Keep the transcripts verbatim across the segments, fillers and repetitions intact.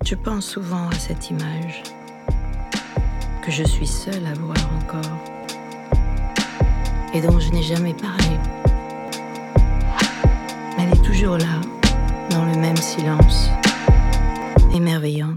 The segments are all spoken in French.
Je pense souvent à cette image que je suis seule à voir encore et dont je n'ai jamais parlé. Elle est toujours là, dans le même silence, émerveillante.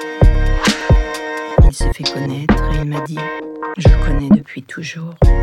Il s'est fait connaître et il m'a dit « Je le connais depuis toujours ».